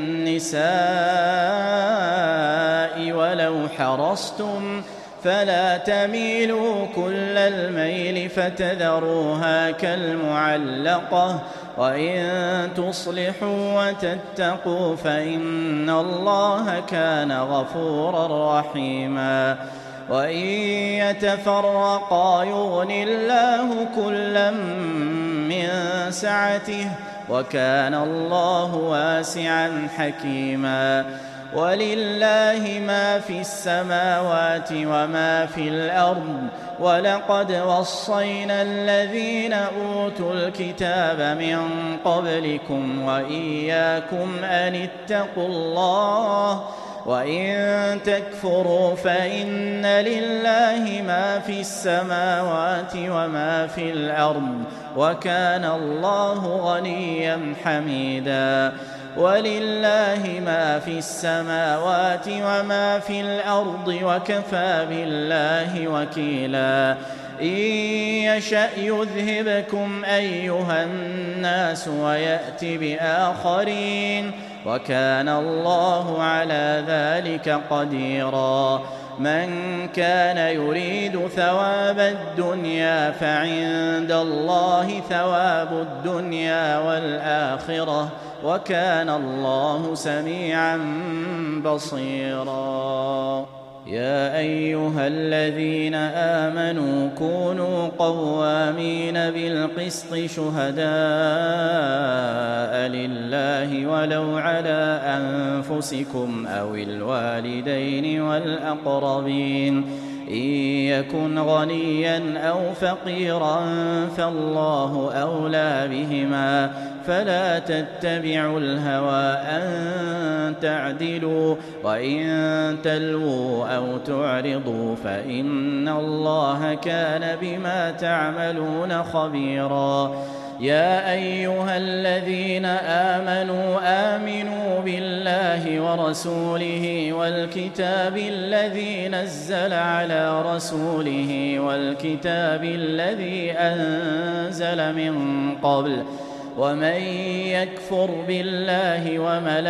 النساء ولو حرصتم فلا تميلوا كل الميل فتذروها كالمعلقة، وإن تصلحوا وتتقوا فإن الله كان غفورا رحيما. وإن يتفرقا يغن الله كلا من سعته وكان الله واسعا حكيما. ولله ما في السماوات وما في الأرض ولقد وصينا الذين أوتوا الكتاب من قبلكم وإياكم أن اتقوا الله وإن تكفروا فإن لله ما في السماوات وما في الأرض وكان الله غنيا حميدا. ولله ما في السماوات وما في الأرض وكفى بالله وكيلا. إن يشأ يذهبكم أيها الناس ويأت بآخرين وكان الله على ذلك قديرا. من كان يريد ثواب الدنيا فعند الله ثواب الدنيا والآخرة وكان الله سميعا بصيرا. يا أيها الذين آمنوا كونوا قوامين بالقسط شهداء لله ولو على أنفسكم أو الوالدين والأقربين إن يكن غنيا أو فقيرا فالله أولى بهما فلا تتبعوا الهوى أن تعدلوا وإن تلووا أو تعرضوا فإن الله كان بما تعملون خبيرا. يا أيها الذين آمنوا آمنوا بالله ورسوله والكتاب الذي نزل على رسوله والكتاب الذي أنزل من قبل ومن يكفر بالله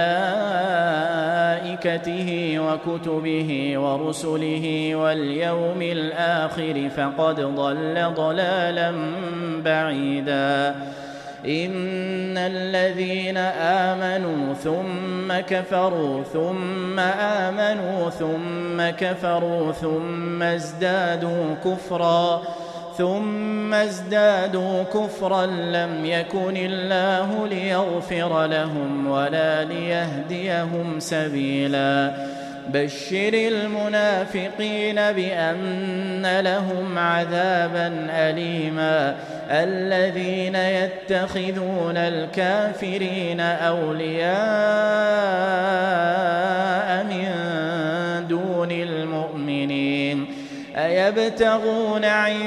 وملائكته وكتبه ورسله واليوم الآخر فقد ضل ضلالا بعيدا. إن الذين آمنوا ثم كفروا ثم آمنوا ثم كفروا ثم ازدادوا كفرا ثم ازدادوا كفرا لم يكن الله ليغفر لهم ولا ليهديهم سبيلا. بشر المنافقين بأن لهم عذابا أليما. الذين يتخذون الكافرين أولياء من دون المؤمنين أيبتغون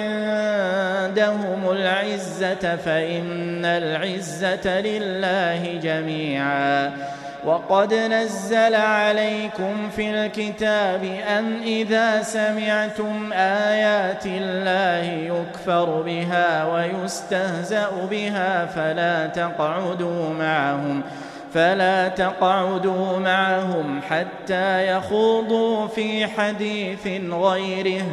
عندهم العزة فإن العزة لله جميعا. وقد نزل عليكم في الكتاب أن إذا سمعتم آيات الله يكفر بها ويستهزأ بها فلا تقعدوا معهم فلا تقعدوا معهم حتى يخوضوا في حديث غيره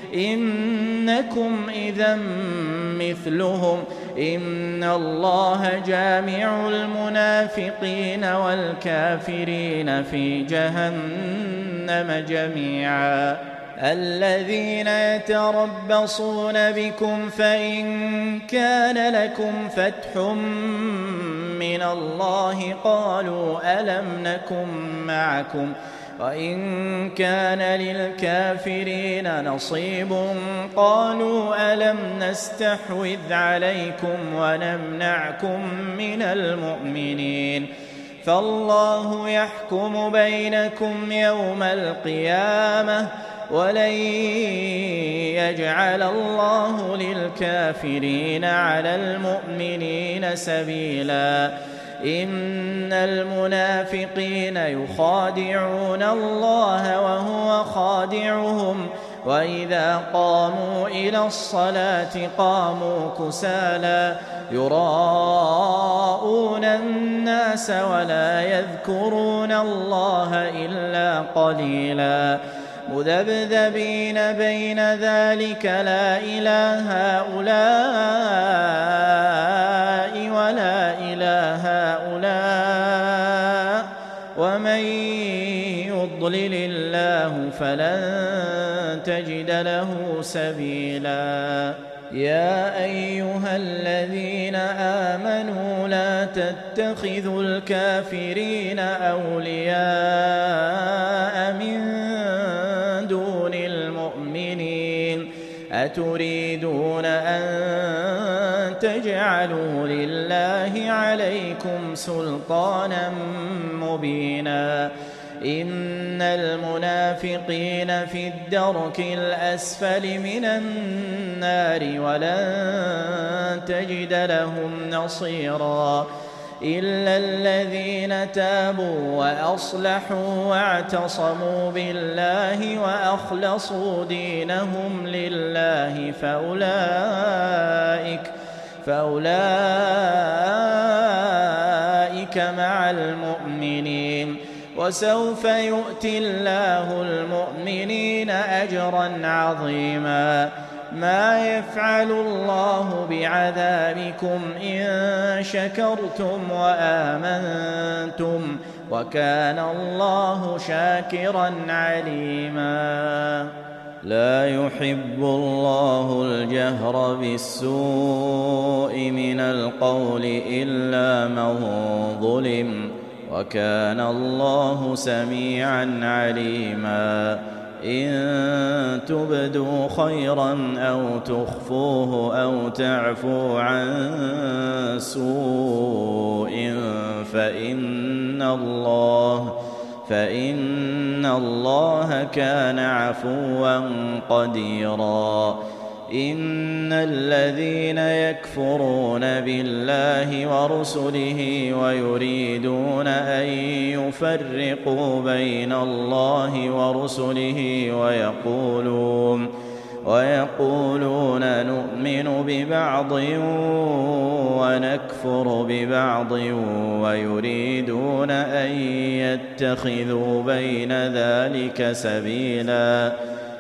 إنكم إذا مثلهم إن الله جامع المنافقين والكافرين في جهنم جميعا. الذين يتربصون بكم فإن كان لكم فتح من الله قالوا ألم نكن معكم وإن كان للكافرين نصيب قالوا ألم نستحوذ عليكم ونمنعكم من المؤمنين فالله يحكم بينكم يوم القيامة ولن يجعل الله للكافرين على المؤمنين سبيلا. إن المنافقين يخادعون الله وهو خادعهم وإذا قاموا إلى الصلاة قاموا كسالى يراءون الناس ولا يذكرون الله إلا قليلا مذبذبين بين ذلك لا إله هؤلاء ولا إله هؤلاء ومن يضلل الله فلن تجد له سبيلا يا أيها الذين آمنوا لا تتخذوا الكافرين أولياء من دون المؤمنين أتريدون أن تجعلوا لله عليكم سلطانا مبينا إن المنافقين في الدرك الأسفل من النار ولن تجد لهم نصيرا إلا الذين تابوا وأصلحوا واعتصموا بالله وأخلصوا دينهم لله فأولئك فأولئك مع المؤمنين وسوف يؤتي الله المؤمنين أجرا عظيما ما يفعل الله بعذابكم إن شكرتم وآمنتم وكان الله شاكرا عليما لا يحب الله الجهر بالسوء من القول إلا من ظلم وكان الله سميعا عليما إن تبدوا خيرا أو تخفوه أو تعفو عن سوء فإن الله فإن الله كان عفوا قديرا إن الذين يكفرون بالله ورسله ويريدون أن يفرقوا بين الله ورسله ويقولون ويقولون نؤمن ببعض ونكفر ببعض ويريدون أن يتخذوا بين ذلك سبيلا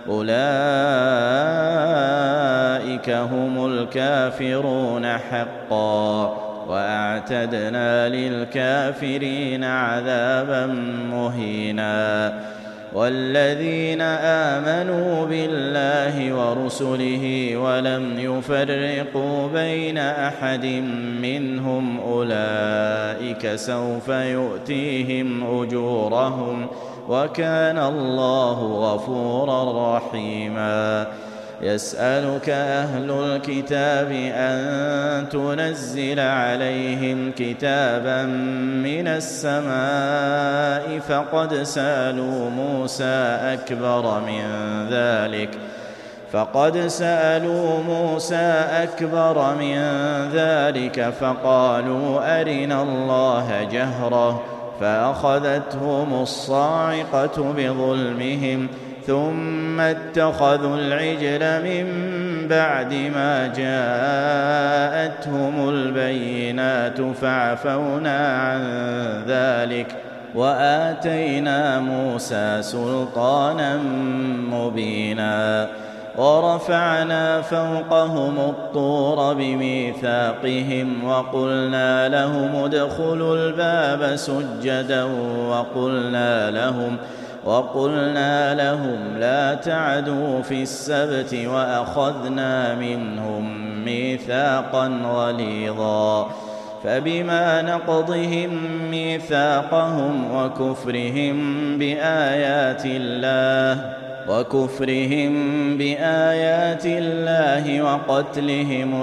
أولئك هم الكافرون حقا وأعتدنا للكافرين عذابا مهينا والذين آمنوا بالله ورسله ولم يفرقوا بين أحد منهم أولئك سوف يؤتيهم أجورهم وكان الله غفورا رحيما يسألك أهل الكتاب أن تنزل عليهم كتابا من السماء فقد سألوا موسى أكبر من ذلك فقد سألوا موسى أكبر من ذلك فقالوا أرنا الله جهرة فأخذتهم الصاعقة بظلمهم ثم اتخذوا العجل من بعد ما جاءتهم البينات فعفونا عن ذلك وآتينا موسى سلطانا مبينا ورفعنا فوقهم الطور بميثاقهم وقلنا لهم ادخلوا الباب سجدا وقلنا لهم وقلنا لهم لا تعدوا في السبت وأخذنا منهم ميثاقا غليظا فبما نقضهم ميثاقهم وكفرهم بآيات الله وكفرهم بآيات الله وقتلهم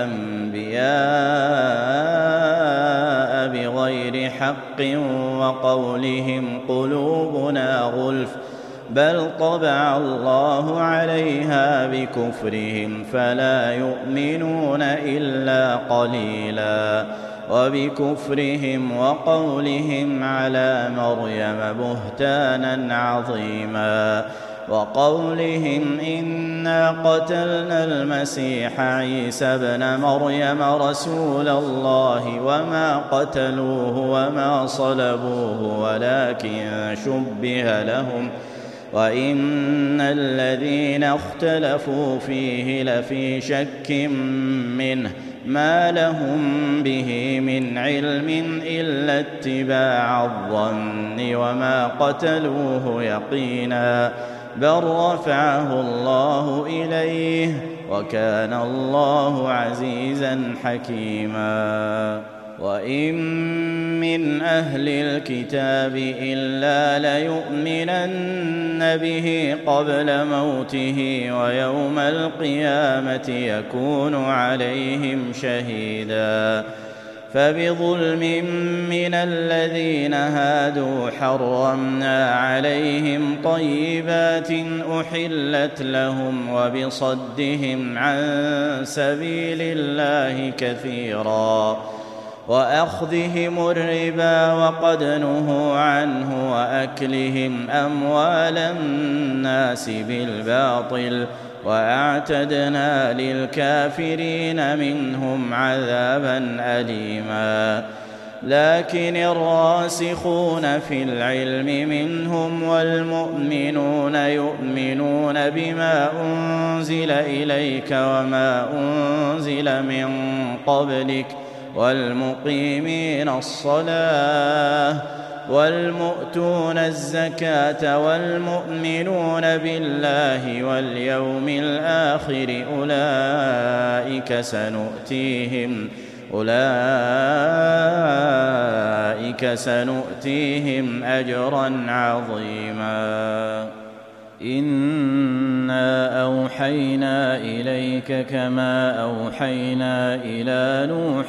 الأنبياء بغير حق وقولهم قلوبنا غلف بل طبع الله عليها بكفرهم فلا يؤمنون إلا قليلا وبكفرهم وقولهم على مريم بهتانا عظيما وقولهم إنا قتلنا المسيح عيسى ابن مريم رسول الله وما قتلوه وما صلبوه ولكن شبه لهم وإن الذين اختلفوا فيه لفي شك منه ما لهم به من علم إلا اتباع الظن وما قتلوه يقينا بل رفعه الله إليه وكان الله عزيزا حكيما وإن من أهل الكتاب إلا ليؤمنن به قبل موته ويوم القيامة يكون عليهم شهيدا فبظلم من الذين هادوا حرمنا عليهم طيبات أحلت لهم وبصدهم عن سبيل الله كثيرا وأخذهم الربا وقد نهوا عنه وأكلهم أموال الناس بالباطل وأعتدنا للكافرين منهم عذابا أليما لكن الراسخون في العلم منهم والمؤمنون يؤمنون بما أنزل إليك وما أنزل من قبلك والمقيمين الصلاة والمؤتون الزكاة والمؤمنون بالله واليوم الآخر أولئك سنؤتيهم أولئك سنؤتيهم أجرا عظيما إنا أوحينا إليك كما أوحينا إلى نوح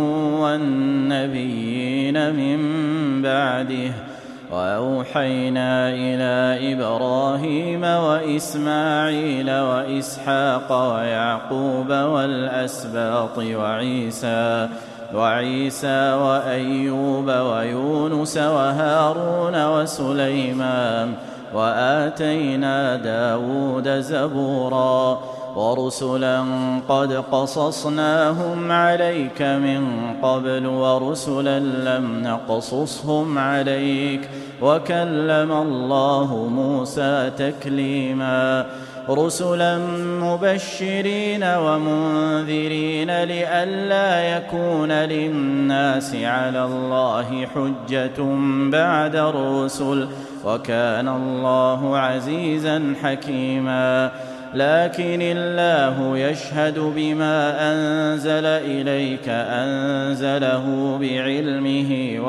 والنبيين من بعده وأوحينا إلى إبراهيم وإسماعيل وإسحاق ويعقوب والأسباط وعيسى وعيسى وأيوب ويونس وهارون وسليمان وآتينا داود زبورا ورسلا قد قصصناهم عليك من قبل ورسلا لم نقصصهم عليك وكلم الله موسى تكليما رسلا مبشرين ومنذرين لئلا يكون للناس على الله حجة بعد الرسل وكان الله عزيزا حكيما لكن الله يشهد بما أنزل إليك أنزله بعلمه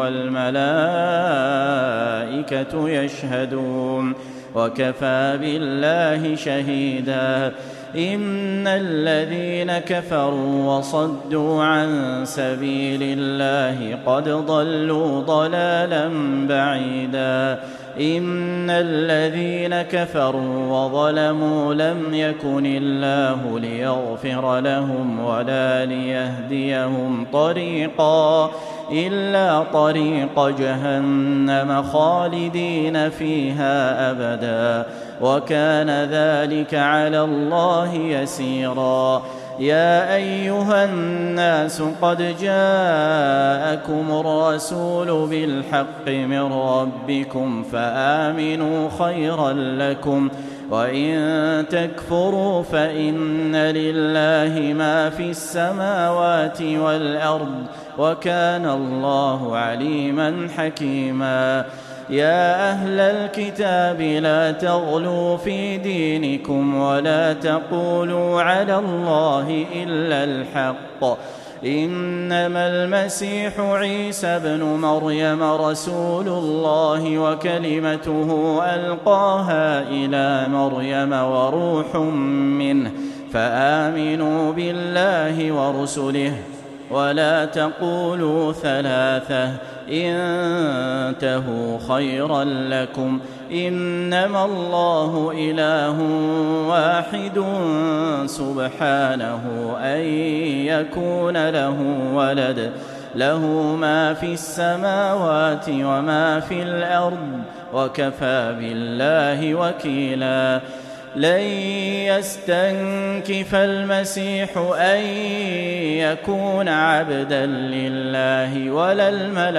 والملائكة يشهدون وكفى بالله شهيدا إن الذين كفروا وصدوا عن سبيل الله قد ضلوا ضلالا بعيدا إن الذين كفروا وظلموا لم يكن الله ليغفر لهم ولا ليهديهم طريقا إلا طريق جهنم خالدين فيها أبدا وكان ذلك على الله يسيرا يا أيها الناس قد جاءكم الرسول بالحق من ربكم فآمنوا خيرا لكم وإن تكفروا فإن لله ما في السماوات والأرض وكان الله عليما حكيما يا أهل الكتاب لا تغلوا في دينكم ولا تقولوا على الله إلا الحق إنما المسيح عيسى بن مريم رسول الله وكلمته ألقاها إلى مريم وروح منه فآمنوا بالله ورسله ولا تقولوا ثلاثة انتهوا خيرا لكم إنما الله إله واحد سبحانه أن يكون له ولد له ما في السماوات وما في الأرض وكفى بالله وكيلا لن يستنكف المسيح أن يكون عبدا لله ولا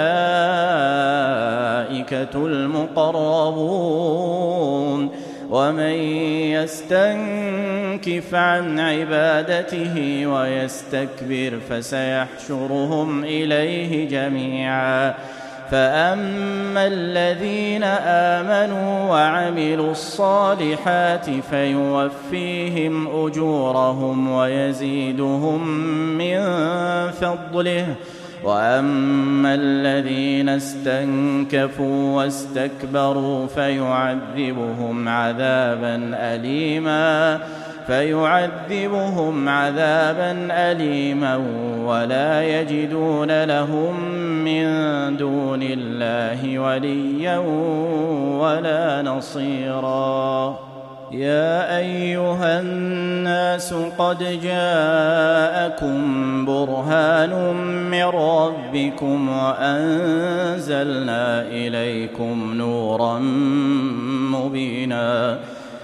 الملائكة المقربون ومن يستنكف عن عبادته ويستكبر فسيحشرهم إليه جميعا فأما الذين آمنوا وعملوا الصالحات فيوفيهم أجورهم ويزيدهم من فضله وأما الذين استنكفوا واستكبروا فيعذبهم عذابا أليما فيعذبهم عذابا أليما ولا يجدون لهم من دون الله وليا ولا نصيرا يا أيها الناس قد جاءكم برهان من ربكم وأنزلنا إليكم نورا مبينا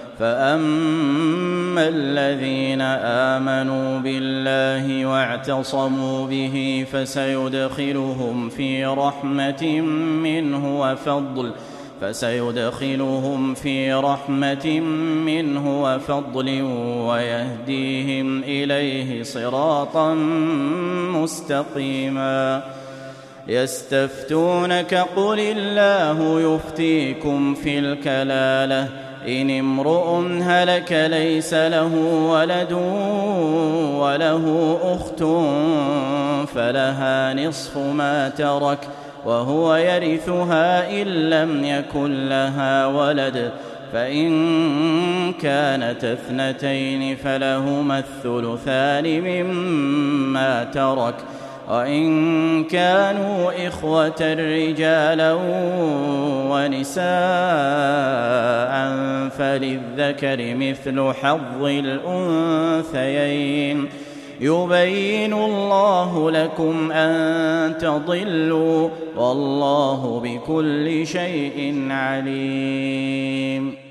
فأما الذين آمنوا بالله واعتصموا به فسيدخلهم في رحمة منه وفضل فسيدخلهم في رحمة منه وفضل ويهديهم إليه صراطا مستقيما يستفتونك قل الله يفتيكم في الكلالة إن امرؤ هلك ليس له ولد وله أخت فلها نصف ما ترك وهو يرثها إن لم يكن لها ولد فإن كانت اثنتين فلهما الثلثان مما ترك وإن كانوا إخوة رجالا ونساء فللذكر مثل حظ الأنثيين يبين الله لكم أن تضلوا والله بكل شيء عليم.